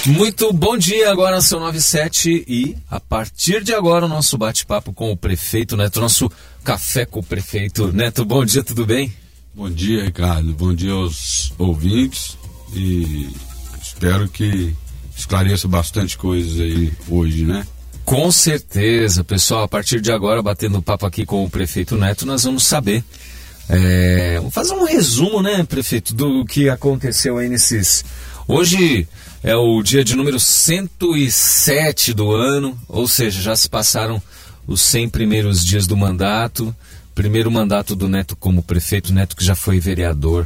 Muito bom dia, agora são 9h07 e a partir de agora o nosso bate-papo com o prefeito Neto, nosso café com o prefeito Neto. Bom dia, tudo bem? Bom dia, Ricardo, bom dia aos ouvintes e espero que esclareça bastante coisas aí hoje, né? Com certeza, pessoal, a partir de agora, batendo papo aqui com o prefeito Neto, nós vamos saber, vamos fazer um resumo, né, prefeito, do que aconteceu aí nesses... Hoje é o dia de número 107 do ano, ou seja, já se passaram os 100 primeiros dias do mandato, primeiro mandato do Neto como prefeito, Neto que já foi vereador,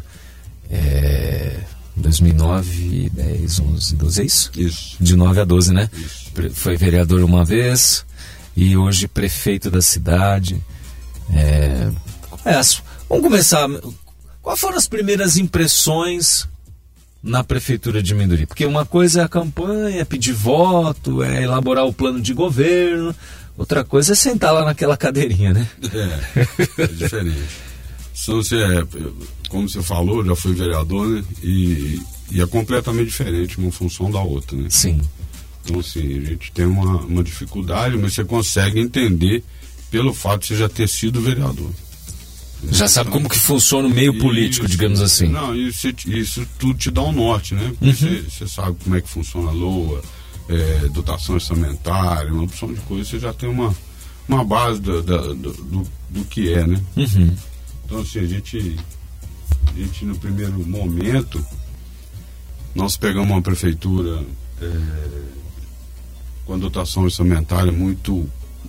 2009, 10, 11, 12, é isso? Isso. De 9 a 12, né? Isso. Foi vereador uma vez e hoje prefeito da cidade. Vamos começar. Quais foram as primeiras impressões na prefeitura de Minduri? Porque uma coisa é a campanha, é pedir voto, é elaborar o plano de governo, outra coisa é sentar lá naquela cadeirinha, né? É diferente. Então, como você falou, já fui vereador, né? E é completamente diferente uma função da outra, né? Sim. Então, assim, a gente tem uma dificuldade, mas você consegue entender pelo fato de você já ter sido vereador. Já sabe como que funciona o meio político, digamos assim. Não, isso tudo te dá um norte, né? Porque você sabe como é que funciona a LOA, dotação orçamentária, uma opção de coisa, você já tem uma base do que é, né? Uhum. Então, assim, a gente no primeiro momento, nós pegamos uma prefeitura com a dotação orçamentária muito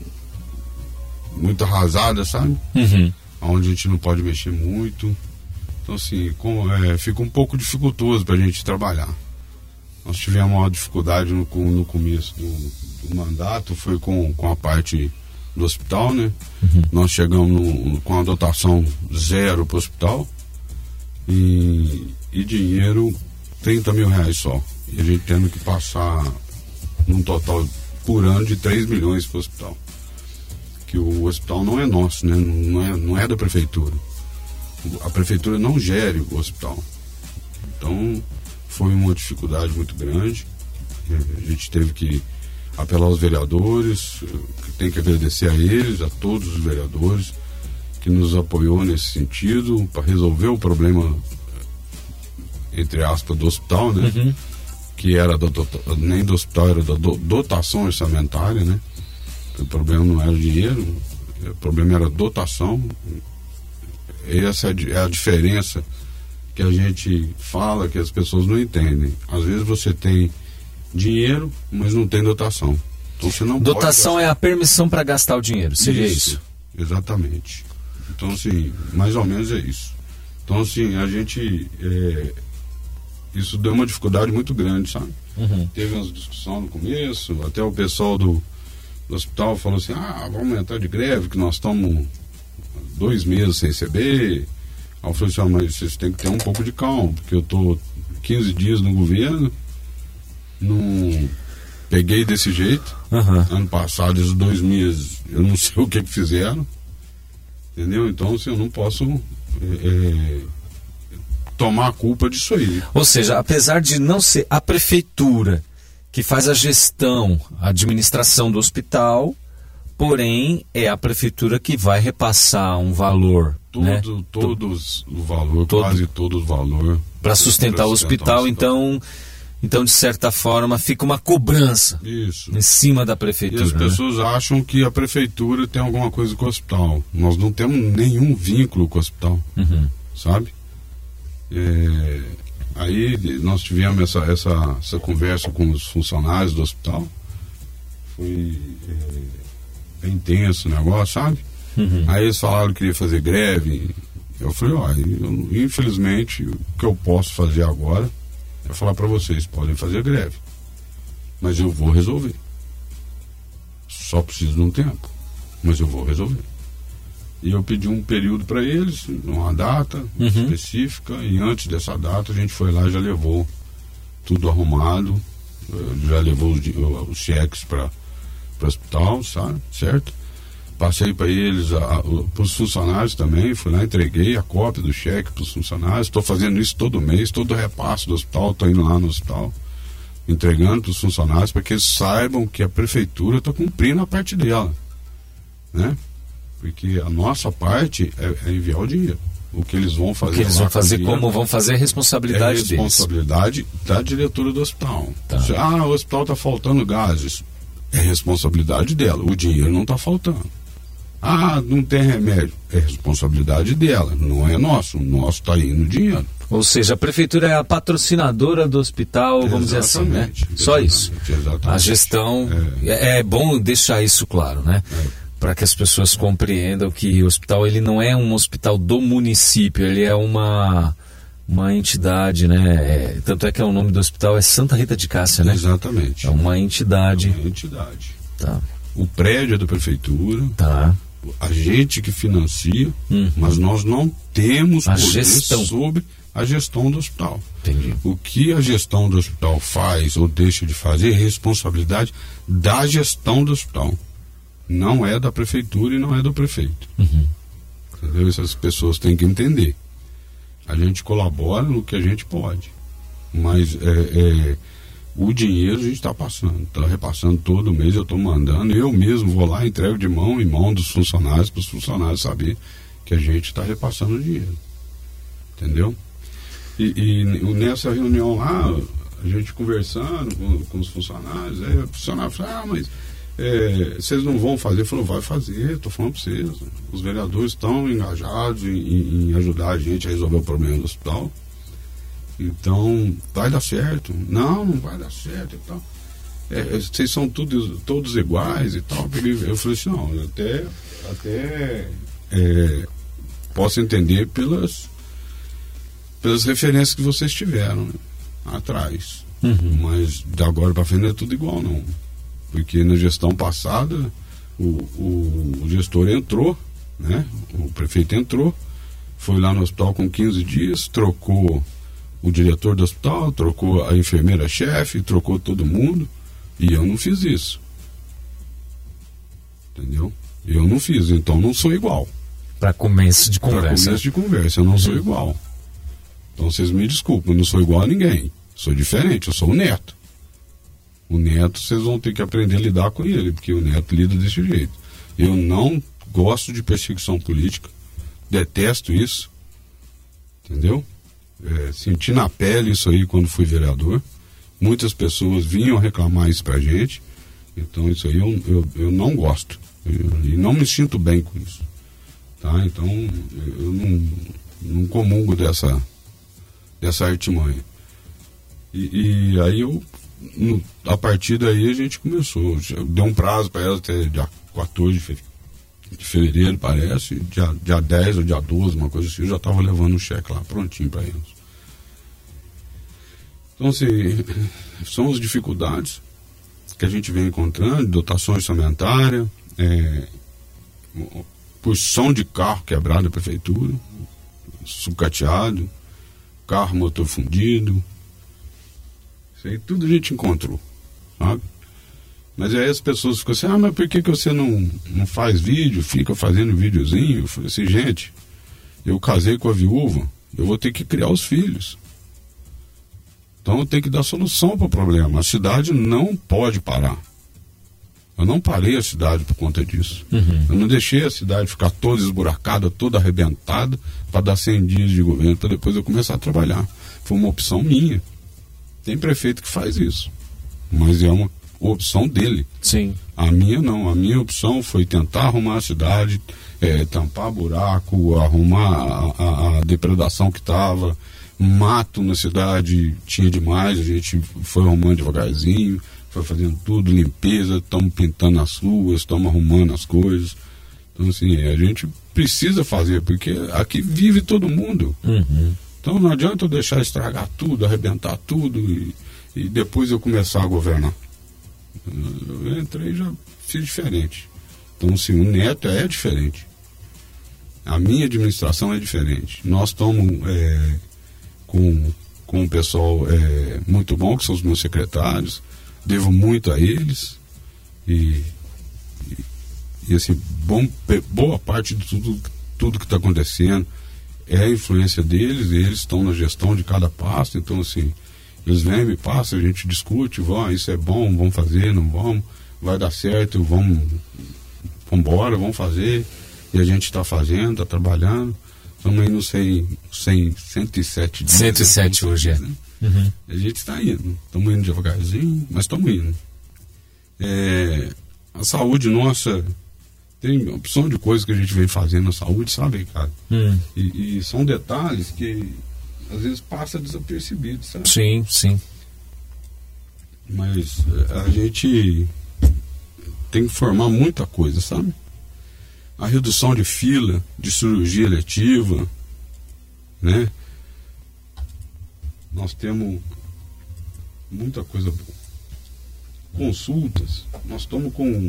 arrasada, sabe? Uhum. Onde a gente não pode mexer muito. Então, assim, fica um pouco dificultoso para a gente trabalhar. Nós tivemos uma dificuldade no começo do mandato, foi com a parte do hospital, né? Uhum. Nós chegamos com a dotação zero para o hospital e dinheiro 30 mil reais só. E a gente tendo que passar num total por ano de 3 milhões para o hospital. Que o hospital não é nosso, né? Não é da prefeitura. A prefeitura não gere o hospital. Então foi uma dificuldade muito grande. A gente teve que apelar aos vereadores, tem que agradecer a eles, a todos os vereadores que nos apoiou nesse sentido para resolver o problema, entre aspas, do hospital, né? Uhum. Que era nem do hospital, era da dotação orçamentária, né? O problema não era dinheiro, o problema era dotação. Essa é a diferença que a gente fala, que as pessoas não entendem. Às vezes você tem dinheiro, mas não tem dotação. Então você não dotação pode é a permissão para gastar o dinheiro, seria isso? Exatamente. Então, assim, mais ou menos é isso. Então, assim, a gente... isso deu uma dificuldade muito grande, sabe? Uhum. Teve umas discussões no começo, até o pessoal do hospital falou assim, vamos entrar de greve, que nós estamos 2 meses sem receber. Aí eu falei assim, mas vocês têm que ter um pouco de calma, porque eu estou 15 dias no governo, não peguei desse jeito. Uhum. Ano passado, esses 2 meses, eu não sei o que fizeram, entendeu? Então, assim, eu não posso tomar a culpa disso aí. Ou seja, apesar de não ser a prefeitura que faz a gestão, a administração do hospital, porém é a prefeitura que vai repassar um valor, né? Quase todo o valor para sustentar o hospital. Então, de certa forma, fica uma cobrança em cima da prefeitura. E as pessoas acham que a prefeitura tem alguma coisa com o hospital. Nós não temos nenhum vínculo com o hospital, sabe? Aí nós tivemos essa conversa com os funcionários do hospital. Foi bem tenso o negócio, sabe? Aí eles falaram que queria fazer greve. Eu falei, infelizmente, o que eu posso fazer agora é falar para vocês, podem fazer greve, mas eu vou resolver. Só preciso de um tempo, mas eu vou resolver. E eu pedi um período para eles, uma data específica, e antes dessa data a gente foi lá e já levou tudo arrumado, já levou os cheques para o hospital, sabe? Certo? Passei para eles, para os funcionários também, fui lá, entreguei a cópia do cheque para os funcionários. Estou fazendo isso todo mês, todo repasse do hospital, estou indo lá no hospital. entregando para os funcionários para que eles saibam que a prefeitura está cumprindo a parte dela, né? Porque a nossa parte é enviar o dinheiro. O que eles vão fazer, como vão fazer a responsabilidade deles. É a responsabilidade da diretora do hospital. Tá. O hospital está faltando gases. É responsabilidade dela. O dinheiro não está faltando. Não tem remédio. É responsabilidade dela. Não é nosso. O nosso está indo dinheiro. Ou seja, a prefeitura é a patrocinadora do hospital, vamos dizer assim, né? Só isso. Exatamente. A gestão... É bom deixar isso claro, né? Para que as pessoas compreendam que o hospital ele não é um hospital do município, ele é uma entidade, né? Tanto é que o nome do hospital é Santa Rita de Cássia, né? Exatamente. É uma entidade. Tá. O prédio é da prefeitura. Tá. A gente que financia, mas nós não temos poder sobre a gestão do hospital. Entendi. O que a gestão do hospital faz ou deixa de fazer é responsabilidade da gestão do hospital. Não é da prefeitura e não é do prefeito. Entendeu? Essas pessoas têm que entender. A gente colabora no que a gente pode. Mas o dinheiro a gente está passando. Está repassando todo mês, eu estou mandando. Eu mesmo vou lá, entrego de mão em mão dos funcionários, para os funcionários saberem que a gente está repassando o dinheiro. Entendeu? E nessa reunião lá, a gente conversando com os funcionários, aí o funcionário falou, mas... vocês não vão fazer? Falou, vai fazer, estou falando para vocês. Os vereadores estão engajados em ajudar a gente a resolver o problema do hospital. Então, vai dar certo. Não vai dar certo e tal. Vocês são todos iguais e tal. Eu falei assim, não, eu até posso entender pelas referências que vocês tiveram, né, atrás. Mas de agora para frente não é tudo igual, não. Porque na gestão passada o gestor entrou, né? O prefeito entrou, foi lá no hospital com 15 dias, trocou o diretor do hospital, trocou a enfermeira-chefe, trocou todo mundo, e eu não fiz isso. Entendeu? Eu não fiz, então não sou igual. Para começo de conversa. Eu não sou igual. Então vocês me desculpem, eu não sou igual a ninguém. Sou diferente, eu sou o neto. O neto, vocês vão ter que aprender a lidar com ele, porque o neto lida desse jeito. Eu não gosto de perseguição política, detesto isso, entendeu? Senti na pele isso aí quando fui vereador. Muitas pessoas vinham reclamar isso pra gente, então isso aí eu não gosto, e não me sinto bem com isso, tá? Então eu não comungo dessa artimanha. E aí a partir daí a gente começou, deu um prazo para ela até dia 14 de fevereiro, parece, dia 10 ou dia 12, uma coisa assim, eu já estava levando o cheque lá, prontinho para eles. Então, assim, são as dificuldades que a gente vem encontrando, dotação orçamentária, porção de carro quebrado da prefeitura, sucateado, carro motor fundido, isso aí tudo a gente encontrou, sabe? Mas aí as pessoas ficam assim, mas por que você não faz vídeo, fica fazendo videozinho? Eu falei assim, gente, eu casei com a viúva, eu vou ter que criar os filhos. Então eu tenho que dar solução para o problema. A cidade não pode parar. Eu não parei a cidade por conta disso. Eu não deixei a cidade ficar toda esburacada, toda arrebentada, para dar 100 dias de governo, para depois eu começar a trabalhar. Foi uma opção minha. Tem prefeito que faz isso, mas é uma opção dele. Sim. A minha não. A minha opção foi tentar arrumar a cidade, tampar buraco, arrumar a depredação que estava, mato na cidade tinha demais, a gente foi arrumando devagarzinho, foi fazendo tudo, limpeza, estamos pintando as ruas, estamos arrumando as coisas. Então, assim, a gente precisa fazer, porque aqui vive todo mundo. Então não adianta eu deixar estragar tudo, arrebentar tudo e depois eu começar a governar. Eu entrei e já fiz diferente. Então, assim, o neto é diferente. A minha administração é diferente. Nós estamos com um pessoal muito bom, que são os meus secretários. Devo muito a eles. E assim, boa parte de tudo que está acontecendo é a influência deles, e eles estão na gestão de cada pasta. Então, assim, Eles vêm, me passam, a gente discute, isso é bom, vamos fazer, não vamos, vai dar certo, vamos embora, vamos fazer. E a gente está fazendo, está trabalhando. Estamos aí no 107 dias. 107 hoje, né? A gente está indo. Estamos indo devagarzinho, mas estamos indo. A saúde nossa, tem uma opção de coisas que a gente vem fazendo na saúde, sabe, Ricardo? E são detalhes que às vezes passa desapercebido, sabe? Sim, sim. Mas a gente tem que formar muita coisa, sabe? A redução de fila, de cirurgia eletiva, né? Nós temos muita coisa boa. Consultas, nós estamos com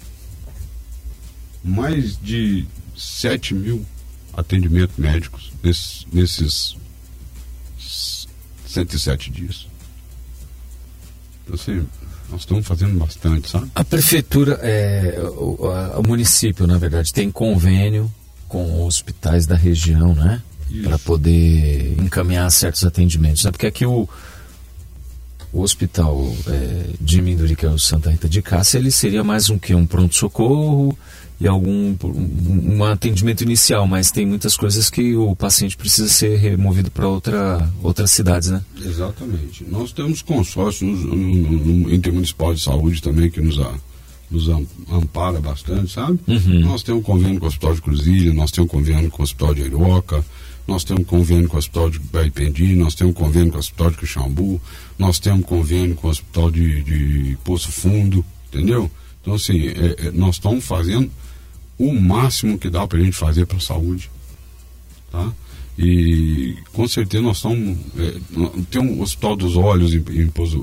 mais de 7 mil atendimentos médicos nesses 107 dias. Então, assim, nós estamos fazendo bastante, sabe? A prefeitura, o município, na verdade, tem convênio com hospitais da região, né? Para poder encaminhar certos atendimentos. Né? Porque aqui o hospital de Minduri, que é o Santa Rita de Cássia, ele seria mais um pronto-socorro e um atendimento inicial, mas tem muitas coisas que o paciente precisa ser removido para outras cidades, né? Exatamente. Nós temos consórcios no Intermunicipal de Saúde também, que nos ampara bastante, sabe? Nós temos convênio com o Hospital de Cruzilha, nós temos convênio com o Hospital de Arioca, nós temos convênio com o Hospital de Baipendi, nós temos convênio com o Hospital de Quixambu, nós temos convênio com o Hospital de Poço Fundo, entendeu? Então, assim, nós estamos fazendo o máximo que dá para a gente fazer para a saúde, tá? E com certeza nós estamos... tem um Hospital dos Olhos em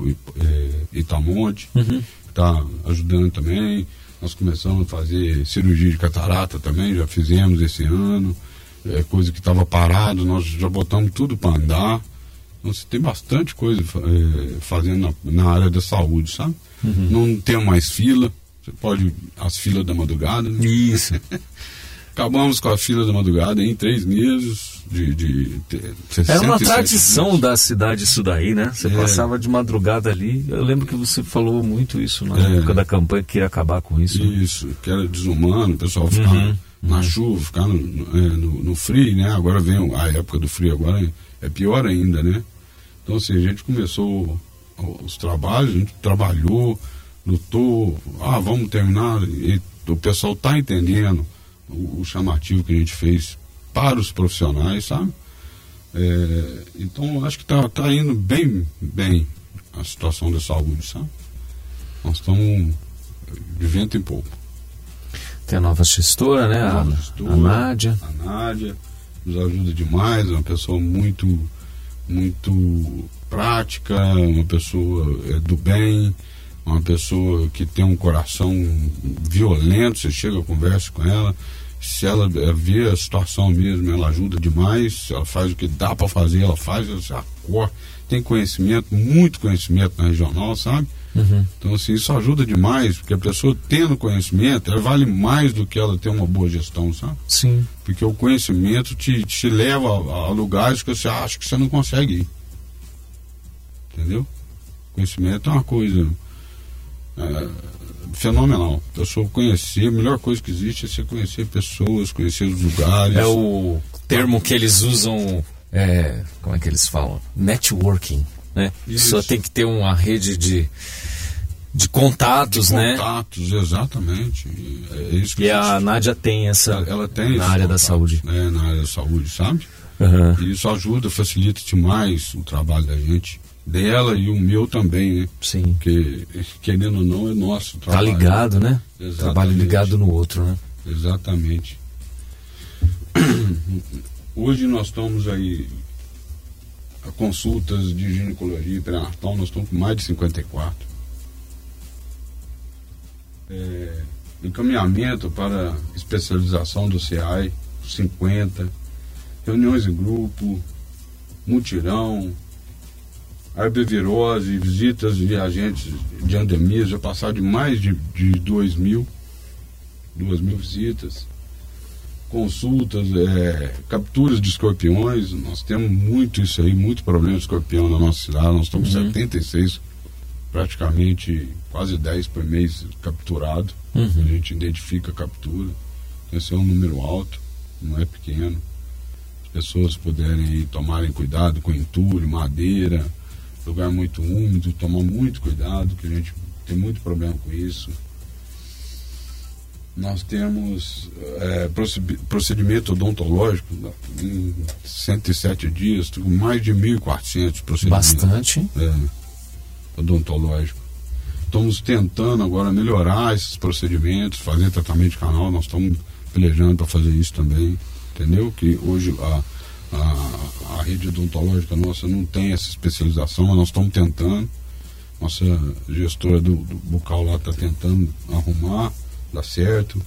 Itamonte, que está ajudando também. Nós começamos a fazer cirurgia de catarata também, já fizemos esse ano. Coisa que estava parado, nós já botamos tudo para andar. Então, você tem bastante coisa fazendo na área da saúde, sabe? Não tem mais fila. Você pode... As filas da madrugada, né? Isso. Acabamos com a fila da madrugada em 3 meses Era uma tradição dias da cidade isso daí, né? Você passava de madrugada ali. Eu lembro que você falou muito isso na época da campanha, que ia acabar com isso. Isso, né? Que era desumano, o pessoal ficar na chuva, ficar no frio, né? Agora vem a época do frio, agora é pior ainda, né? Então, assim, a gente começou os trabalhos, a gente trabalhou, lutou, vamos terminar, e o pessoal está entendendo o chamativo que a gente fez para os profissionais, sabe? Então, acho que tá indo bem a situação da saúde, sabe? Nós estamos de vento em pouco. Tem a nova gestora, né? A Nádia. A Nádia nos ajuda demais, é uma pessoa muito, muito prática, uma pessoa do bem, uma pessoa que tem um coração violento. Você chega, conversa com ela, se ela vê a situação mesmo, ela ajuda demais, ela faz o que dá para fazer, ela faz, ela acorda, tem conhecimento, muito conhecimento na regional, sabe? Então, assim, isso ajuda demais, porque a pessoa tendo conhecimento, ela vale mais do que ela ter uma boa gestão, sabe? Sim. Porque o conhecimento te leva a lugares que você acha que você não consegue ir. Entendeu? Conhecimento é uma coisa fenomenal. A pessoa conhecer, a melhor coisa que existe é você conhecer pessoas, conhecer os lugares. É o termo que eles usam, como é que eles falam? Networking, né? Só tem que ter uma rede de contatos, né? Contatos, exatamente. É isso que a Nádia tem ela tem na área da saúde. Na área da saúde, sabe? E isso ajuda, facilita demais o trabalho da gente. Dela e o meu também, né? Sim. Porque, querendo ou não, é nosso trabalho. Tá ligado, né? Exatamente. Trabalho ligado no outro, né? Exatamente. Hoje nós estamos aí a consultas de ginecologia e pré-natal, nós estamos com mais de 54. Encaminhamento para especialização do CEAI, 50. Reuniões em grupo, mutirão, herbevirose, visitas de agentes de endemias, já passaram de mais de 2.000 visitas. consultas, capturas de escorpiões. Nós temos muito isso aí, muito problema de escorpião na nossa cidade. Nós estamos com 76, praticamente quase 10 por mês capturado. A gente identifica a captura. Esse é um número alto, não é pequeno. As pessoas puderem aí tomarem cuidado com entulho, madeira, lugar muito úmido, tomar muito cuidado, que a gente tem muito problema com isso. Nós temos procedimento odontológico em 107 dias, mais de 1.400 procedimentos. Bastante. Odontológico. Estamos tentando agora melhorar esses procedimentos, fazer tratamento de canal. Nós estamos pelejando para fazer isso também, entendeu? Que hoje a rede odontológica nossa não tem essa especialização, mas nós estamos tentando. Nossa gestora do bucal lá está tentando arrumar, dá certo.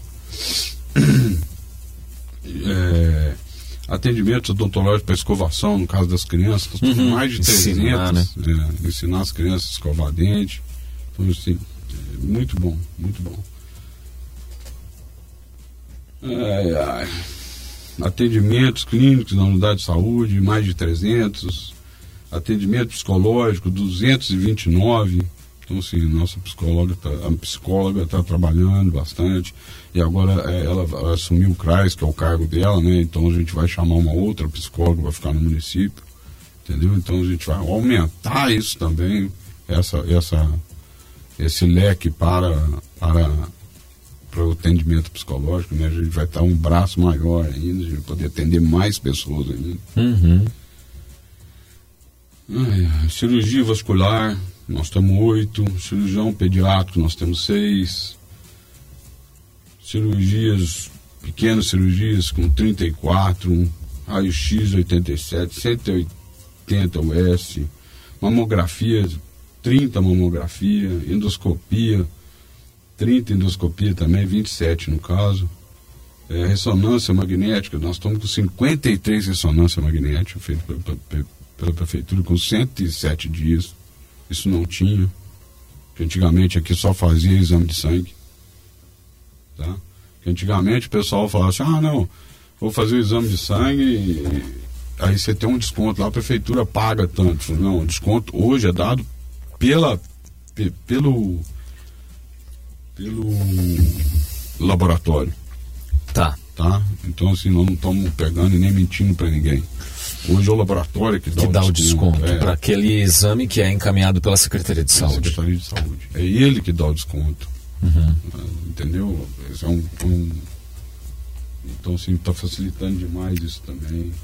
Atendimentos odontológicos para escovação, no caso das crianças, nós temos mais de 300. Ensinar as crianças a escovar dente. Então, assim, muito bom, muito bom. Atendimentos clínicos na unidade de saúde, mais de 300. Atendimento psicológico, 229. Então, assim, nossa psicóloga está trabalhando bastante. E agora ela assumiu o CRAS, que é o cargo dela, né? Então a gente vai chamar uma outra psicóloga para ficar no município, entendeu? Então a gente vai aumentar isso também, esse leque para o atendimento psicológico, né? A gente vai estar um braço maior ainda, a gente vai poder atender mais pessoas ainda. Cirurgia vascular, nós temos 8, cirurgião pediátrico, nós temos 6, pequenas cirurgias com 34, raio-x 87, 180 US, mamografia, 30 mamografia, endoscopia, 30 endoscopia também, 27 no caso. Ressonância magnética, nós estamos com 53 ressonância magnética feita pela prefeitura com 107 dias. Isso não tinha, porque antigamente aqui só fazia exame de sangue, tá? Antigamente o pessoal falava assim, não, vou fazer o exame de sangue e aí você tem um desconto lá, a prefeitura paga tanto. Não, o desconto hoje é dado pelo laboratório. Tá? Então assim, nós não estamos pegando e nem mentindo para ninguém. Hoje é o laboratório que dá o desconto. Para aquele exame que é encaminhado pela Secretaria de Saúde. Secretaria de Saúde. É ele que dá o desconto. Entendeu? Esse é então, assim, está facilitando demais isso também.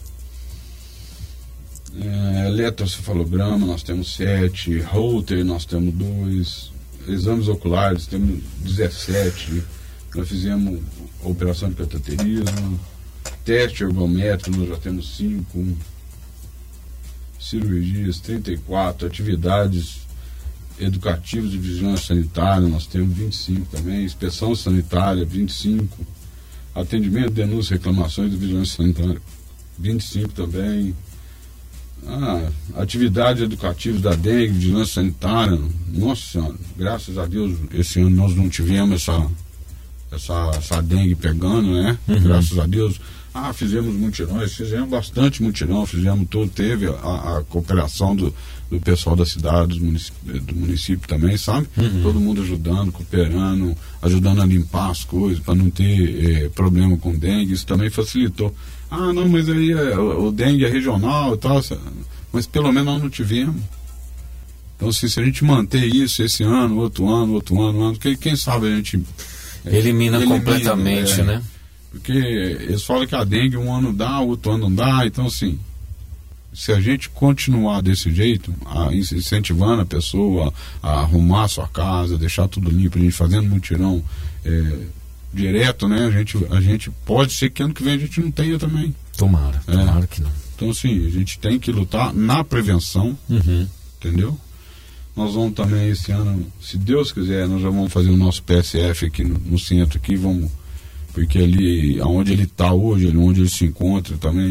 Eletrocefalograma, nós temos 7. Holter, nós temos 2. Exames oculares, temos 17. Nós fizemos a operação de cateterismo. Teste ergométrico, nós já temos 5. Cirurgias, 34. Atividades educativas de vigilância sanitária, nós temos 25 também. Inspeção sanitária, 25. Atendimento, denúncia, reclamações de vigilância sanitária, 25 também. Atividades educativas da dengue, vigilância sanitária. Nossa Senhora, graças a Deus, esse ano nós não tivemos essa dengue pegando, né? Graças a Deus. Fizemos mutirões, fizemos bastante mutirão, teve a cooperação do pessoal da cidade, do município também, sabe? Todo mundo ajudando, cooperando, ajudando a limpar as coisas para não ter problema com dengue. Isso também facilitou. Não, mas aí o dengue é regional e tal, mas pelo menos nós não tivemos. Então, se a gente manter isso esse ano, outro ano, quem sabe a gente elimina completamente, né? Porque eles falam que a dengue um ano dá, outro ano não dá. Então, assim, se a gente continuar desse jeito, incentivando a pessoa a arrumar a sua casa, deixar tudo limpo, a gente fazendo mutirão direto, né? A gente pode ser que ano que vem a gente não tenha também. Tomara que não. Então, assim, a gente tem que lutar na prevenção, entendeu? Nós vamos também esse ano, se Deus quiser, nós já vamos fazer o nosso PSF aqui no centro, aqui, porque ali, onde ele está hoje, onde ele se encontra também,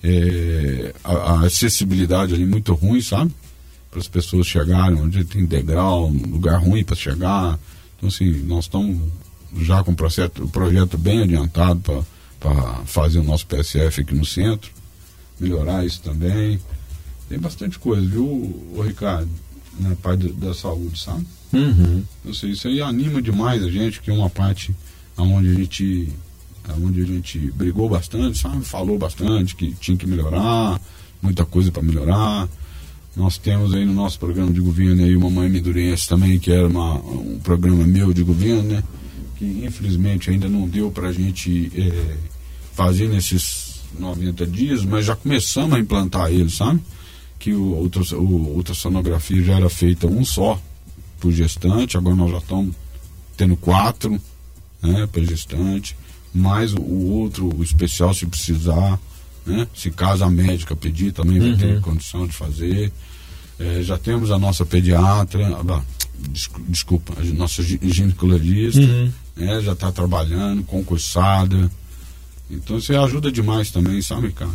a acessibilidade ali muito ruim, sabe? Para as pessoas chegarem, onde tem degrau, lugar ruim para chegar. Então, assim, nós estamos já com o projeto bem adiantado para fazer o nosso PSF aqui no centro, melhorar isso também. Tem bastante coisa, viu, o Ricardo, na parte da saúde, sabe? Eu sei, isso aí anima demais a gente, que é uma parte onde a gente brigou bastante, sabe? Falou bastante que tinha que melhorar, muita coisa para melhorar. Nós temos aí no nosso programa de governo aí uma Mamãe Mindurense também, que era um programa meu de governo, né? Que infelizmente ainda não deu para a gente fazer nesses 90 dias, mas já começamos a implantar ele, sabe? Que o ultrassonografia já era feita um só por gestante, agora nós já estamos tendo 4, né, para gestante, mais o outro, o especial, se precisar, né? Se caso a médica pedir, também vai ter condição de fazer. Já temos a nossa pediatra, a nossa ginecologista, né, já está trabalhando, concursada. Então isso ajuda demais também, sabe, cara?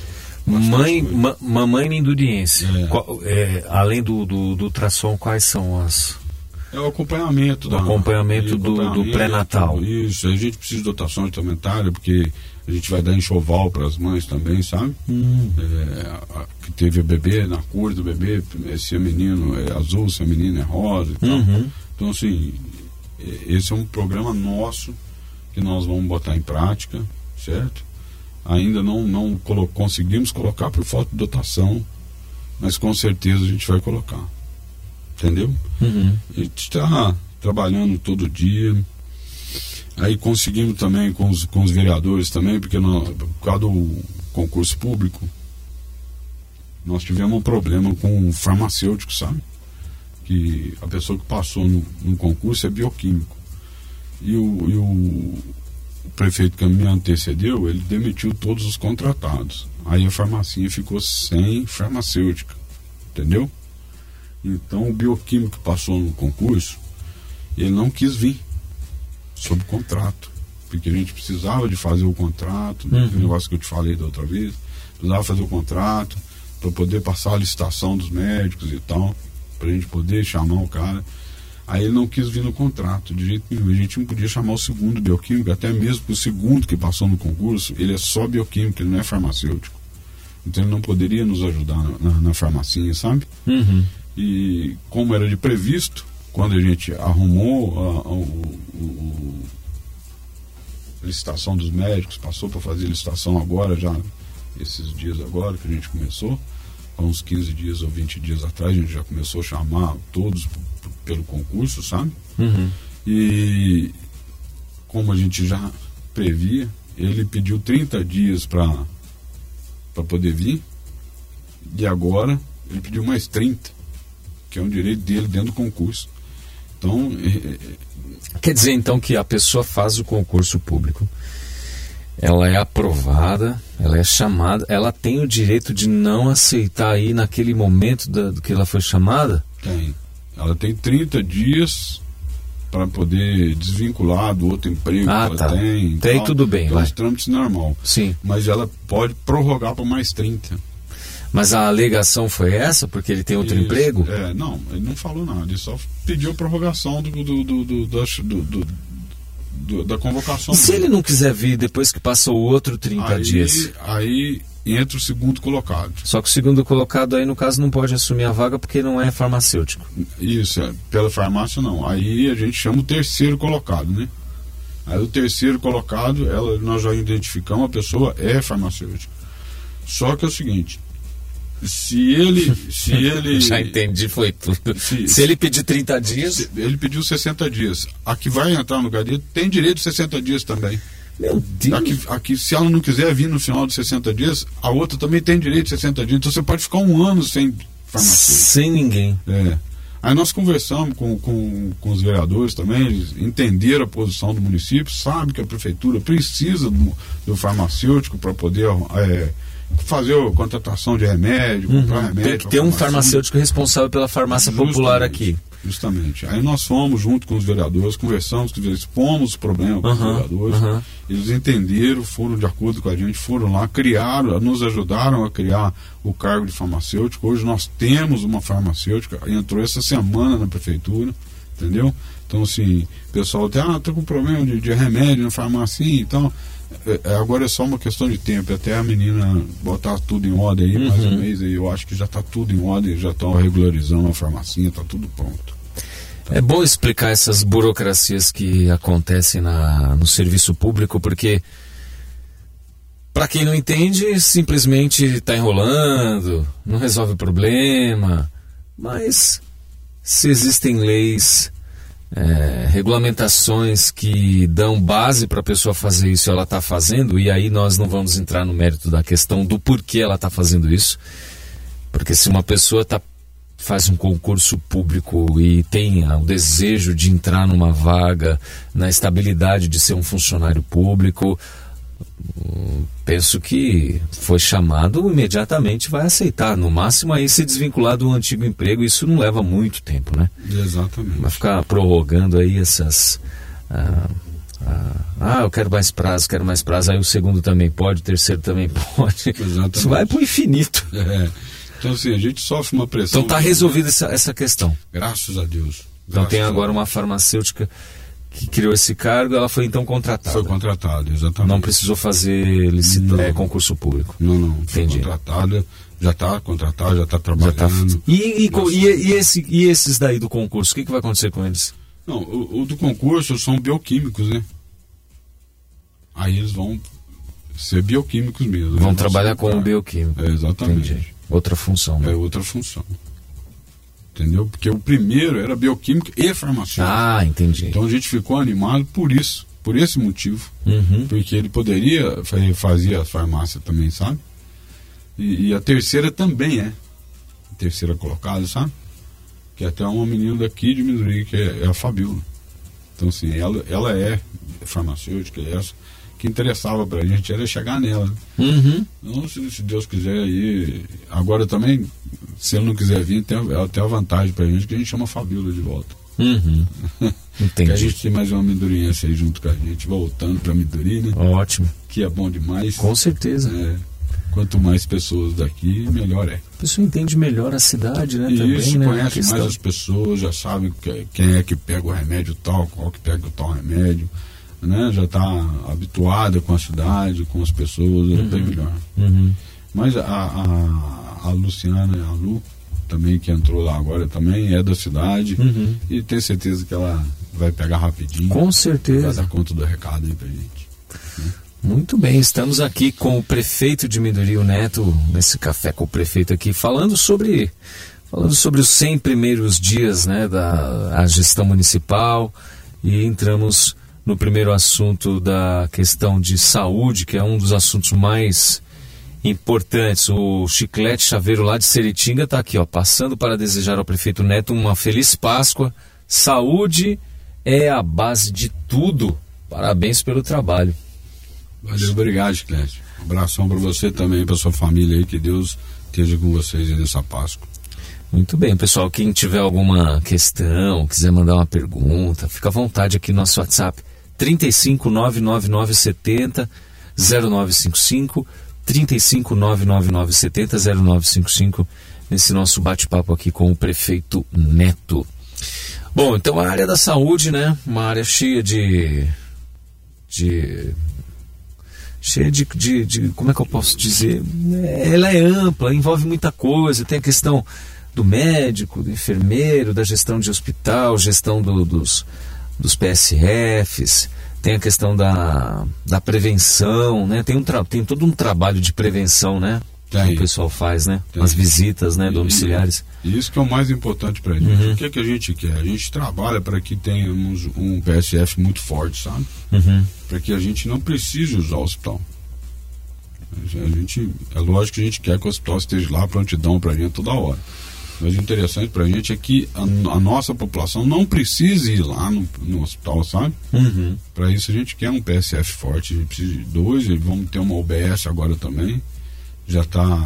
Mamãe Mindurense. Além do ultrassom, quais são as... É o acompanhamento. Do pré-natal. Isso, a gente precisa de dotação orçamentária, porque a gente vai dar enxoval para as mães também, sabe? Que teve o bebê, na cor do bebê, se é menino é azul, se é menino é rosa e tal. Então, assim, esse é um programa nosso que nós vamos botar em prática, certo? Ainda não conseguimos colocar por falta de dotação, mas com certeza a gente vai colocar. Entendeu? A gente está trabalhando todo dia. Aí conseguimos também com os vereadores também, porque por causa do concurso público, nós tivemos um problema com o farmacêutico, sabe? Que a pessoa que passou no concurso é bioquímico. E o prefeito que me antecedeu, ele demitiu todos os contratados. Aí a farmacinha ficou sem farmacêutica. Entendeu? Então o bioquímico que passou no concurso, ele não quis vir sob contrato, porque a gente precisava de fazer o contrato, o negócio que eu te falei da outra vez, precisava fazer o contrato para poder passar a licitação dos médicos e tal, para a gente poder chamar o cara. Aí ele não quis vir no contrato, de jeito nenhum. A gente não podia chamar o segundo bioquímico, até mesmo porque o segundo que passou no concurso, ele é só bioquímico, ele não é farmacêutico. Então ele não poderia nos ajudar na farmacinha, sabe? E como era de previsto, quando a gente arrumou a licitação dos médicos, passou para fazer licitação agora, já esses dias agora que a gente começou, há uns 15 dias ou 20 dias atrás, a gente já começou a chamar todos pelo concurso, sabe? E como a gente já previa, ele pediu 30 dias para poder vir, e agora ele pediu mais 30, que é um direito dele dentro do concurso. Então, quer dizer então que a pessoa faz o concurso público, ela é aprovada, ela é chamada, ela tem o direito de não aceitar aí naquele momento do que ela foi chamada? Tem. Ela tem 30 dias para poder desvincular do outro emprego que ela tem. Tem, tudo bem. Então, os trâmites normal. Sim. Mas ela pode prorrogar por mais 30. Mas a alegação foi essa, porque ele tem outro emprego? Não, ele não falou nada, ele só pediu a prorrogação da convocação. E se ele não quiser vir depois que passou o outro 30 dias? Aí entra o segundo colocado. Só que o segundo colocado aí, no caso, não pode assumir a vaga porque não é farmacêutico. Isso, pela farmácia não. Aí a gente chama o terceiro colocado, né? Aí o terceiro colocado, nós já identificamos, a pessoa é farmacêutica. Só que é o seguinte... Se ele já entendi, foi tudo. Se ele pedir 30 dias... Ele pediu 60 dias. A que vai entrar no lugar dele tem direito de 60 dias também. Meu Deus! Aqui, se ela não quiser vir no final de 60 dias, a outra também tem direito de 60 dias. Então você pode ficar um ano sem farmacêutico. Sem ninguém. Aí nós conversamos com os vereadores também, eles entenderam a posição do município, sabem que a prefeitura precisa do farmacêutico para poder... fazer a contratação de remédio, comprar remédio. Tem que ter um farmacêutico responsável pela farmácia popular aqui. Justamente. Aí nós fomos junto com os vereadores, conversamos com eles, expomos o problema com os vereadores. Eles entenderam, foram de acordo com a gente, foram lá, nos ajudaram a criar o cargo de farmacêutico. Hoje nós temos uma farmacêutica, entrou essa semana na prefeitura, entendeu? Então, assim, o pessoal tem, tô com problema de remédio na farmácia, então, agora é só uma questão de tempo, até a menina botar tudo em ordem aí, mais um mês aí, eu acho que já está tudo em ordem, já estão regularizando a farmácia, está tudo pronto. É bom explicar essas burocracias que acontecem no serviço público, porque para quem não entende, simplesmente está enrolando, não resolve o problema, mas se existem leis, regulamentações que dão base para a pessoa fazer isso, ela está fazendo, e aí nós não vamos entrar no mérito da questão do porquê ela está fazendo isso, porque se uma pessoa faz um concurso público e tem o desejo de entrar numa vaga, na estabilidade de ser um funcionário público, penso que foi chamado, imediatamente vai aceitar, no máximo aí se desvincular do antigo emprego. Isso não leva muito tempo, né? Exatamente. Vai ficar prorrogando aí essas eu quero mais prazo, aí o segundo também pode, o terceiro também pode. Exatamente. Isso vai pro infinito. Então, assim, a gente sofre uma pressão. Então está resolvida essa questão. Graças a Deus. Então tem agora uma farmacêutica que criou esse cargo, ela foi então contratada. Foi contratada, exatamente. Não precisou fazer concurso público. Não. Foi Entendi. Contratada, já está contratada, já está trabalhando. E esses daí do concurso, o que vai acontecer com eles? Não, o do concurso são bioquímicos, né? Aí eles vão ser bioquímicos mesmo. Vão trabalhar com o bioquímico. Exatamente. Entendi. Outra função, né? É outra função. Entendeu? Porque o primeiro era bioquímico e farmacêutico. Ah, entendi. Então a gente ficou animado por isso, por esse motivo. Porque ele poderia fazer a farmácia também, sabe? E a terceira também a terceira colocada, sabe? Que é até uma menina daqui de Minduri, que é a Fabiola. Então, assim, ela é farmacêutica, essa. Que interessava pra gente era chegar nela. Então, se Deus quiser aí. Agora também, se ele não quiser vir, ela tem a vantagem pra gente, que a gente chama Fabiola de volta. Entendi. Que a gente tem mais uma Minduriense aí junto com a gente, voltando pra Minduri, né? Ótimo. Que é bom demais. Com certeza. Quanto mais pessoas daqui, melhor é. A pessoa entende melhor a cidade, né? Isso, também, conhece mais as pessoas, já sabe quem é que pega o remédio tal, qual que pega o tal remédio. Né? Já está habituada com a cidade, com as pessoas, é bem melhor. Mas a Luciana e a Lu, também que entrou lá agora, também é da cidade, e tenho certeza que ela vai pegar rapidinho. Com certeza. Vai dar conta do recado aí pra gente. Né? Muito bem, estamos aqui com o prefeito de Minduri, o Neto, nesse café com o prefeito aqui, falando sobre os 100 primeiros dias, né, da gestão municipal, e entramos no primeiro assunto da questão de saúde, que é um dos assuntos mais importantes. O Chiclete Chaveiro lá de Seritinga está aqui, passando para desejar ao prefeito Neto uma feliz Páscoa. Saúde é a base de tudo. Parabéns pelo trabalho. Valeu, obrigado, Chiclete. Um abração para você também, para sua família aí, que Deus esteja com vocês aí nessa Páscoa. Muito bem, pessoal, quem tiver alguma questão, quiser mandar uma pergunta, fica à vontade aqui no nosso WhatsApp 3599970 0955, 3599970 nesse nosso bate-papo aqui com o prefeito Neto. Bom, então a área da saúde, né, uma área cheia de como é que eu posso dizer, ela é ampla, envolve muita coisa, tem a questão do médico, do enfermeiro, da gestão de hospital, gestão dos PSFs, tem a questão da prevenção, né? Tem todo um trabalho de prevenção, né? Que o pessoal faz, né? As visitas, né, domiciliares. E isso que é o mais importante pra gente. O que é que a gente quer? A gente trabalha para que tenhamos um PSF muito forte, sabe? Para que a gente não precise usar o hospital. É lógico que a gente quer que o hospital esteja lá, prontidão pra gente toda hora. Mas o interessante pra gente é que a nossa população não precise ir lá no hospital, sabe? Para isso a gente quer um PSF forte, a gente precisa de 2, e vamos ter uma UBS agora também. Já está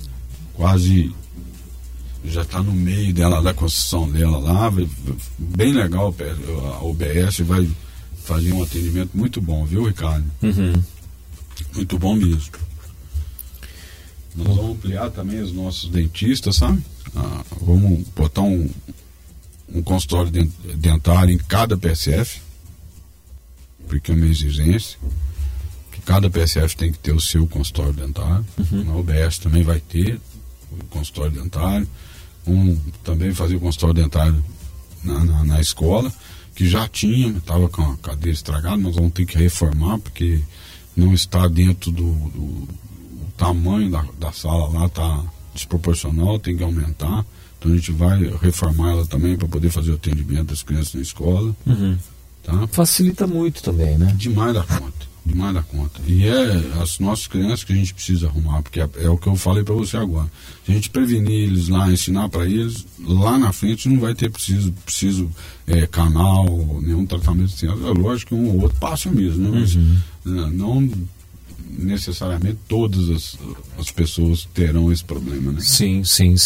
no meio dela, da construção dela lá, bem legal. A UBS vai fazer um atendimento muito bom, viu, Ricardo? Muito bom mesmo. Nós vamos ampliar também os nossos dentistas, sabe? Vamos botar um um consultório dentário em cada PSF, porque é uma exigência, que cada PSF tem que ter o seu consultório dentário. Na UBS também vai ter o consultório dentário. Também fazer o consultório dentário na escola, que já tinha, estava com a cadeira estragada, nós vamos ter que reformar, porque não está dentro do tamanho da sala lá, está desproporcional, tem que aumentar. Então a gente vai reformar ela também para poder fazer o atendimento das crianças na escola. Tá? Facilita muito também, né? Demais da conta. E é as nossas crianças que a gente precisa arrumar, porque é o que eu falei para você agora. Se a gente prevenir eles lá, ensinar para eles, lá na frente não vai ter preciso canal, nenhum tratamento assim. É lógico que um ou outro passa mesmo, né? Mas não necessariamente todas as pessoas terão esse problema, né? Sim.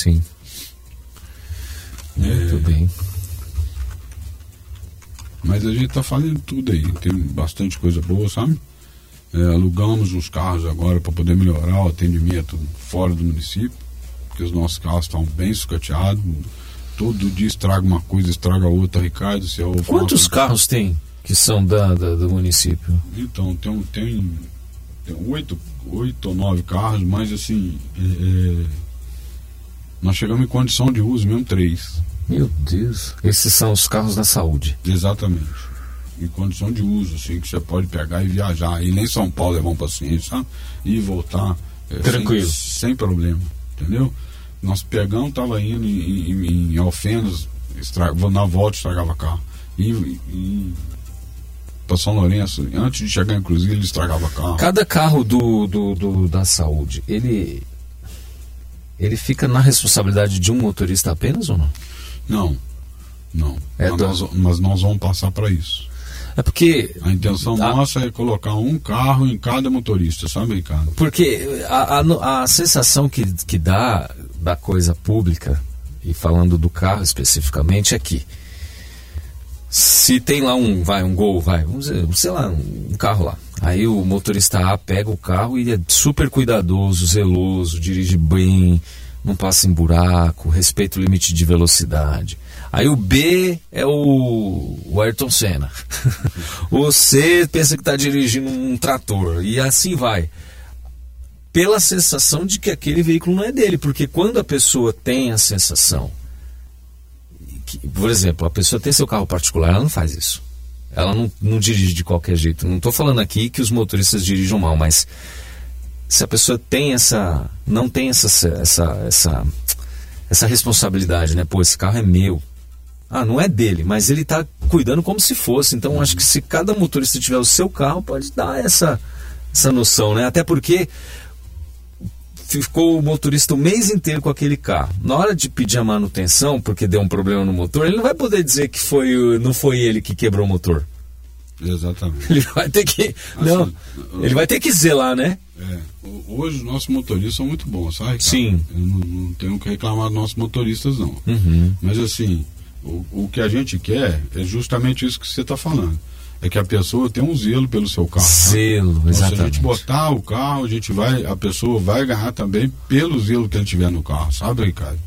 Muito bem. Mas a gente está fazendo tudo aí, tem bastante coisa boa, sabe? Alugamos uns carros agora para poder melhorar o atendimento fora do município, porque os nossos carros estão bem sucateados, todo dia estraga uma coisa, estraga outra, Ricardo. Quantos carros tem que são do município? Então, tem 8 ou 9 carros, mas assim, nós chegamos em condição de uso mesmo 3. Meu Deus, esses são os carros da saúde. Exatamente. Em condição de uso, assim, que você pode pegar e viajar. E nem São Paulo levar um paciente, sabe? E voltar tranquilo. Sem problema, entendeu? Nós pegamos, estava indo em Alfenas, na volta estragava carro. E para São Lourenço, antes de chegar em Cruzeiro, ele estragava carro. Cada carro da saúde, ele fica na responsabilidade de um motorista apenas ou não? Não. Mas nós vamos passar para isso. É porque a intenção nossa é colocar um carro em cada motorista, sabe, Ricardo? Porque a sensação que dá da coisa pública, e falando do carro especificamente, é que se tem lá um Gol, vamos dizer, sei lá, um carro lá. Aí o motorista A pega o carro e é super cuidadoso, zeloso, dirige bem, não passa em buraco, respeita o limite de velocidade. Aí o B é o Ayrton Senna. O C pensa que está dirigindo um trator. E assim vai. Pela sensação de que aquele veículo não é dele. Porque quando a pessoa tem a sensação... por exemplo, a pessoa tem seu carro particular, ela não faz isso. Ela não dirige de qualquer jeito. Não estou falando aqui que os motoristas dirijam mal, mas se a pessoa não tem essa responsabilidade, né? Pô, esse carro é meu. Não é dele, mas ele está cuidando como se fosse. Então acho que se cada motorista tiver o seu carro, pode dar essa noção, né? Até porque ficou o motorista o mês inteiro com aquele carro. Na hora de pedir a manutenção, porque deu um problema no motor, ele não vai poder dizer que não foi ele que quebrou o motor. Exatamente. Ele vai ter que... ele vai ter que zelar, né? Hoje os nossos motoristas são muito bons, sabe? Sim. Eu não tenho que reclamar dos nossos motoristas, não. Mas assim, o que a gente quer é justamente isso que você está falando. É que a pessoa tenha um zelo pelo seu carro. Zelo, tá? exatamente. Se a gente botar o carro, a pessoa vai ganhar também pelo zelo que ele tiver no carro, sabe, Ricardo?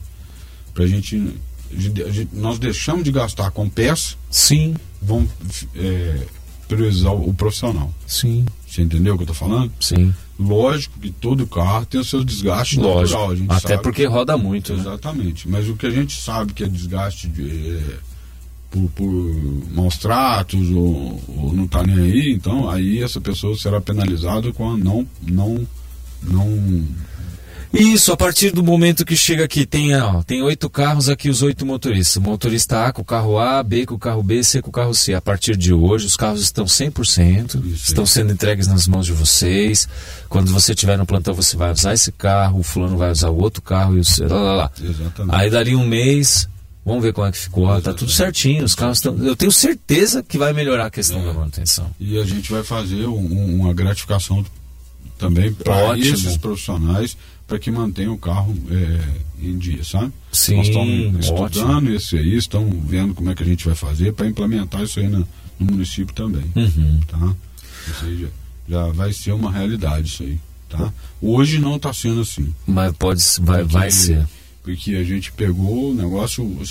Nós deixamos de gastar com peça. Sim. Vamos priorizar o profissional. Sim. Você entendeu o que eu estou falando? Sim. Lógico que todo carro tem o seu desgaste natural. A gente até sabe, porque roda muito. Exatamente. Né? Mas o que a gente sabe que é desgaste por maus tratos ou não tá nem aí, então aí essa pessoa será penalizada com a não. Isso, a partir do momento que chega aqui, tem 8 carros aqui, os 8 motoristas. Motorista A com o carro A, B com o carro B, C com o carro C. A partir de hoje, os carros estão 100%, estão sendo entregues nas mãos de vocês. Quando você estiver no plantão, você vai usar esse carro, o fulano vai usar o outro carro e o C. Exatamente. Aí dali um mês, vamos ver como é que ficou. Tá tudo certinho, os carros estão... Eu tenho certeza que vai melhorar a questão da manutenção. E a gente vai fazer uma gratificação também para esses profissionais, para que mantenham o carro em dia, sabe? Sim, nós estamos estudando isso aí, estamos vendo como é que a gente vai fazer para implementar isso aí no município também. Tá? Isso aí já vai ser uma realidade, isso aí. Tá? Hoje não está sendo assim. Mas vai ser. Porque a gente pegou o negócio assim,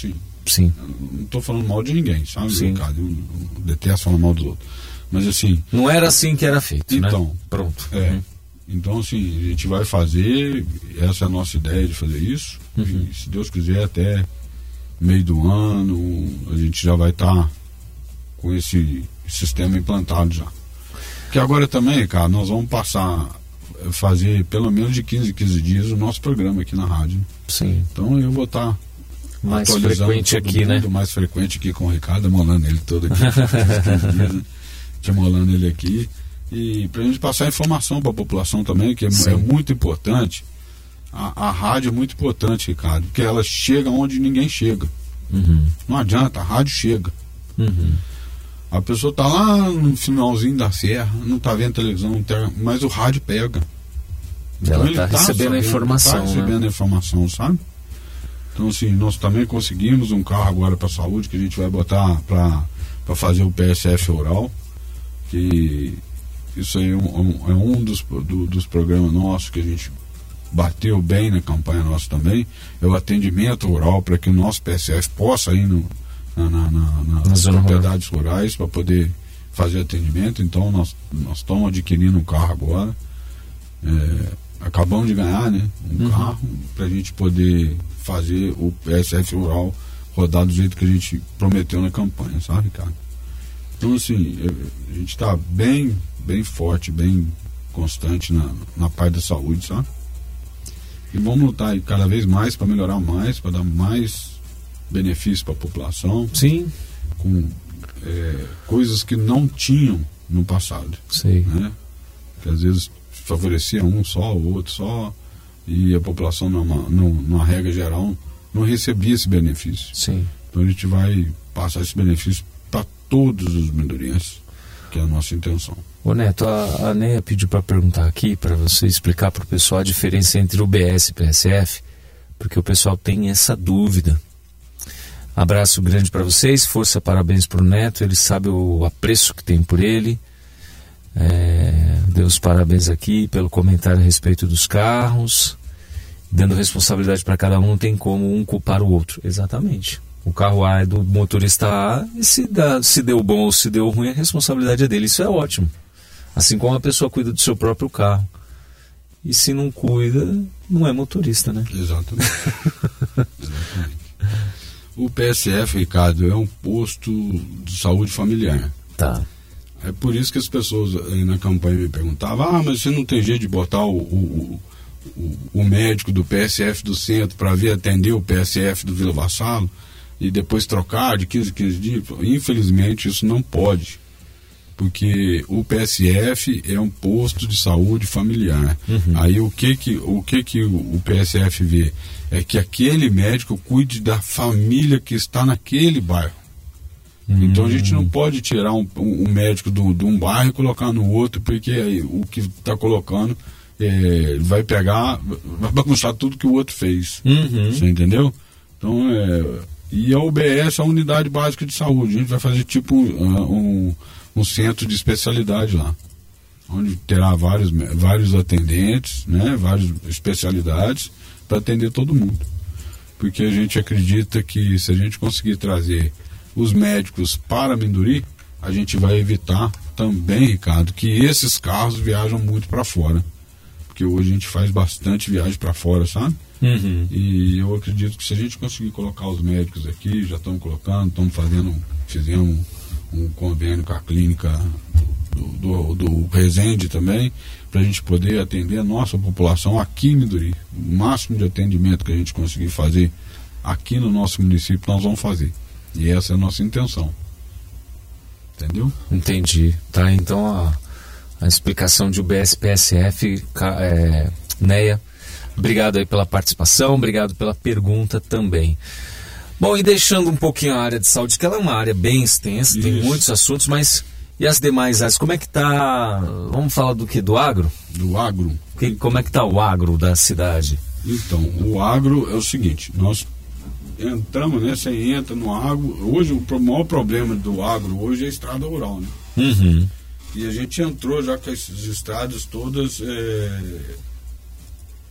Sim. Eu não estou falando mal de ninguém, sabe? Sim. Eu detesto falar mal dos outros. Mas assim... Não era assim que era feito, então, né? Pronto. Então, assim, a gente vai fazer, essa é a nossa ideia de fazer isso, e se Deus quiser, até meio do ano, a gente já vai estar com esse sistema implantado já. Porque agora também, cara, nós vamos fazer pelo menos de 15 dias o nosso programa aqui na rádio. Sim. Então eu vou estar mais frequente aqui, né? Mais frequente aqui com o Ricardo, amolando ele todo aqui, 15 dias, né? Amolando ele aqui. E para a gente passar informação para a população também, que é muito importante. A rádio é muito importante, Ricardo, porque ela chega onde ninguém chega. Não adianta, a rádio chega. A pessoa está lá no finalzinho da serra, não está vendo televisão, mas o rádio pega. Ela está recebendo a informação. Está recebendo a informação, sabe? Então, assim, nós também conseguimos um carro agora para a saúde que a gente vai botar para fazer o PSF oral, que isso aí é um dos programas nossos que a gente bateu bem na campanha nossa também, é o atendimento oral para que o nosso PSF possa ir nas propriedades rurais para poder fazer atendimento. Então nós estamos adquirindo um carro agora, acabamos de ganhar, né, um carro para a gente poder fazer o PSF oral rodar do jeito que a gente prometeu na campanha, sabe, Ricardo? Então, assim, a gente está bem forte, bem constante na parte da saúde, sabe? E vamos lutar aí cada vez mais para melhorar mais, para dar mais benefício para a população. Sim. Com coisas que não tinham no passado. Sim. Né? Que às vezes favorecia um só, o outro só, e a população, numa regra geral, não recebia esse benefício. Sim. Então a gente vai passar esse benefício para todos os mindorenses, que é a nossa intenção. Ô Neto, a Neia pediu para perguntar aqui, para você explicar para o pessoal a diferença entre UBS e PSF, porque o pessoal tem essa dúvida. Abraço grande para vocês, força, parabéns para o Neto, ele sabe o apreço que tem por ele. Deus parabéns aqui pelo comentário a respeito dos carros, dando responsabilidade para cada um, não tem como um culpar o outro. Exatamente. O carro A é do motorista A, e se deu bom ou se deu ruim, a responsabilidade é dele. Isso é ótimo. Assim como a pessoa cuida do seu próprio carro. E se não cuida, não é motorista, né? Exatamente. Exatamente. O PSF, Ricardo, é um posto de saúde familiar. Tá. É por isso que as pessoas aí na campanha me perguntavam: mas você não tem jeito de botar o médico do PSF do centro para vir atender o PSF do Vila Vassalo e depois trocar de 15 dias? Infelizmente isso não pode, porque o PSF é um posto de saúde familiar. Aí o que o PSF vê é que aquele médico cuide da família que está naquele bairro. Então a gente não pode tirar um médico de um bairro e colocar no outro, porque aí, o que está colocando vai pegar, vai bagunçar tudo que o outro fez. Você entendeu? Então e a UBS é a Unidade Básica de Saúde. A gente vai fazer tipo um centro de especialidade lá, onde terá vários atendentes, né, várias especialidades para atender todo mundo. Porque a gente acredita que se a gente conseguir trazer os médicos para Minduri, a gente vai evitar também, Ricardo, que esses carros viajam muito para fora. Porque hoje a gente faz bastante viagem para fora, sabe? E eu acredito que se a gente conseguir colocar os médicos aqui, já estamos colocando, fizemos um convênio com a clínica do Resende também, para a gente poder atender a nossa população aqui em Minduri. O máximo de atendimento que a gente conseguir fazer aqui no nosso município, nós vamos fazer. E essa é a nossa intenção. Entendeu? Entendi. Tá, então a explicação de UBS PSF, Neia, obrigado aí pela participação, obrigado pela pergunta também. Bom, e deixando um pouquinho a área de saúde, que ela é uma área bem extensa, tem muitos assuntos, mas e as demais áreas? Como é que tá? Vamos falar do que? Do agro? Do agro. Como é que tá o agro da cidade? Então, o agro é o seguinte, nós entramos, né? Você entra no agro. Hoje o maior problema do agro hoje é a estrada rural, né? E a gente entrou já com essas estradas todas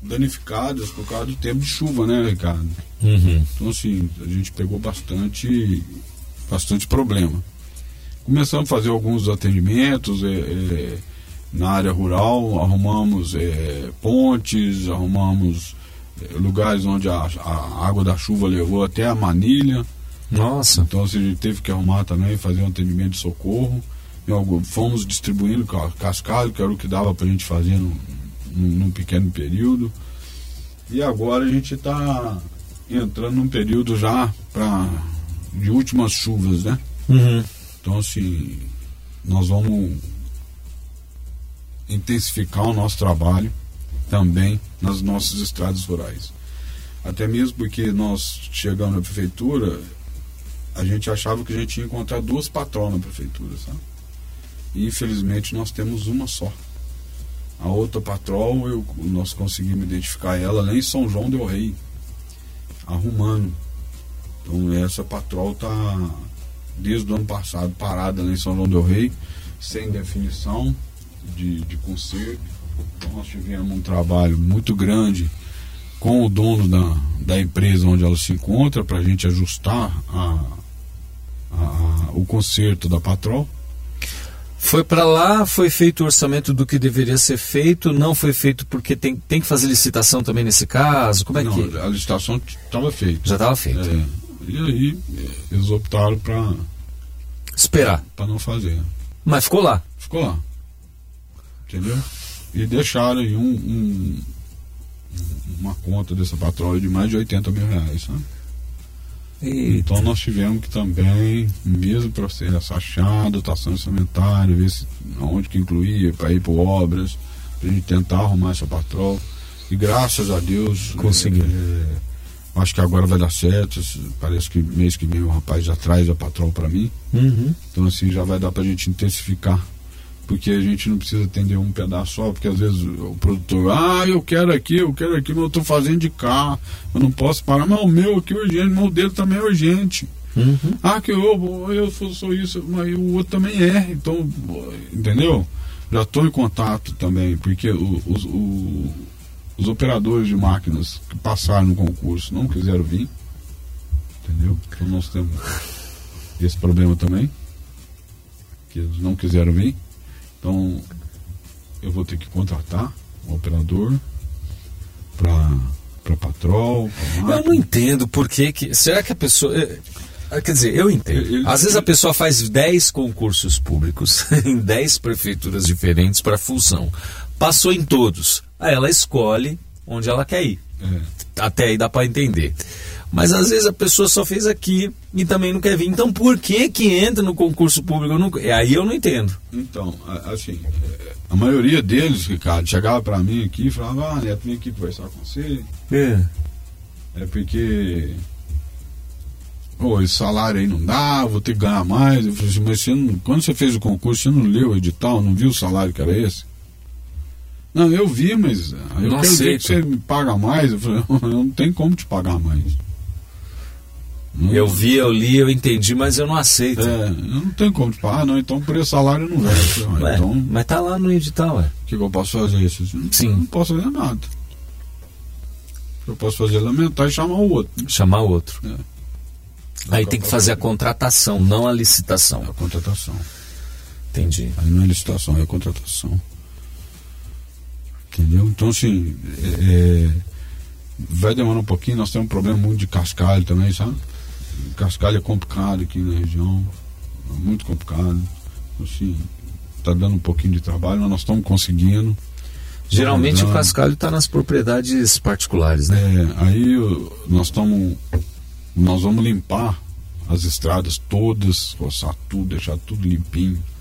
danificadas por causa do tempo de chuva, né, Ricardo? Então, assim, a gente pegou bastante problema. Começamos a fazer alguns atendimentos na área rural, arrumamos pontes, arrumamos lugares onde a água da chuva levou até a manilha. Nossa! Então, assim, a gente teve que arrumar também, fazer um atendimento de socorro. Fomos distribuindo cascalho, que era o que dava pra gente fazer num pequeno período. E agora a gente está entrando num período já de últimas chuvas, né? Então, assim, nós vamos intensificar o nosso trabalho também nas nossas estradas rurais. Até mesmo porque nós chegamos na prefeitura, a gente achava que a gente ia encontrar 2 patrol na prefeitura, sabe? E infelizmente nós temos uma só. A outra patrol, nós conseguimos identificar ela lá em São João del Rei, arrumando. Então essa patrol está desde o ano passado parada lá em São João del Rei, sem definição de conserto. Então nós tivemos um trabalho muito grande com o dono da empresa onde ela se encontra, para a gente ajustar o conserto da patrol. Foi para lá, foi feito o orçamento do que deveria ser feito, não foi feito porque tem que fazer licitação também nesse caso? Como é não, que... a licitação estava feita. Já estava feita. E aí eles optaram para esperar. Para não fazer. Mas ficou lá. Ficou lá. Entendeu? E deixaram aí uma conta dessa patrulha de mais de 80 mil reais, sabe? Eita. Então nós tivemos que também, mesmo processo, achar a dotação orçamentária, ver onde que incluía, para ir por obras, para a gente tentar arrumar essa patrol. E graças a Deus conseguiu. Acho que agora vai dar certo. Parece que mês que vem o rapaz já traz a patrol para mim. Então assim já vai dar para a gente intensificar, porque a gente não precisa atender um pedaço só, porque às vezes o produtor, eu quero aqui, mas eu estou fazendo de cá, eu não posso parar, mas o meu aqui é urgente, mas o dele também é urgente. Que eu sou isso, mas o outro também é. Então, entendeu? Já estou em contato também, porque os operadores de máquinas que passaram no concurso não quiseram vir, entendeu? Então nós temos esse problema também, que eles não quiseram vir. Então, eu vou ter que contratar um operador para patrol. Eu não entendo por que... Será que a pessoa... Quer dizer, eu entendo. Às vezes a pessoa faz 10 concursos públicos em 10 prefeituras diferentes para função. Passou em todos. Aí ela escolhe onde ela quer ir. Até aí dá para entender. Mas às vezes a pessoa só fez aqui e também não quer vir. Então por que entra no concurso público? Aí eu não entendo. Então, assim, a maioria deles, Ricardo, chegava para mim aqui e falava, Neto, vim aqui conversar com você. É porque esse salário aí não dá, vou ter que ganhar mais. Eu falei assim, mas quando você fez o concurso, você não leu o edital, não viu o salário que era esse? Não, eu vi, mas eu quero dizer que você me paga mais. Eu falei, não tem como te pagar mais. Eu vi, eu li, eu entendi, mas eu não aceito. Eu não tenho como te pagar, não, então por esse salário não vai. Então, mas tá lá no edital, O que eu posso fazer? Sim. Eu não posso fazer nada. Eu posso fazer lamentar e chamar o outro. Chamar o outro. Aí tem que fazer a contratação, não a licitação. A contratação. Entendi. Aí não é licitação, é a contratação. Entendeu? Então, assim, vai demorar um pouquinho. Nós temos um problema muito de cascalho também, sabe? Cascalho é complicado aqui na região, muito complicado. Assim, tá dando um pouquinho de trabalho, mas nós estamos conseguindo. Geralmente o cascalho está nas propriedades particulares, né? Aí nós vamos limpar as estradas todas, roçar tudo, deixar tudo limpinho.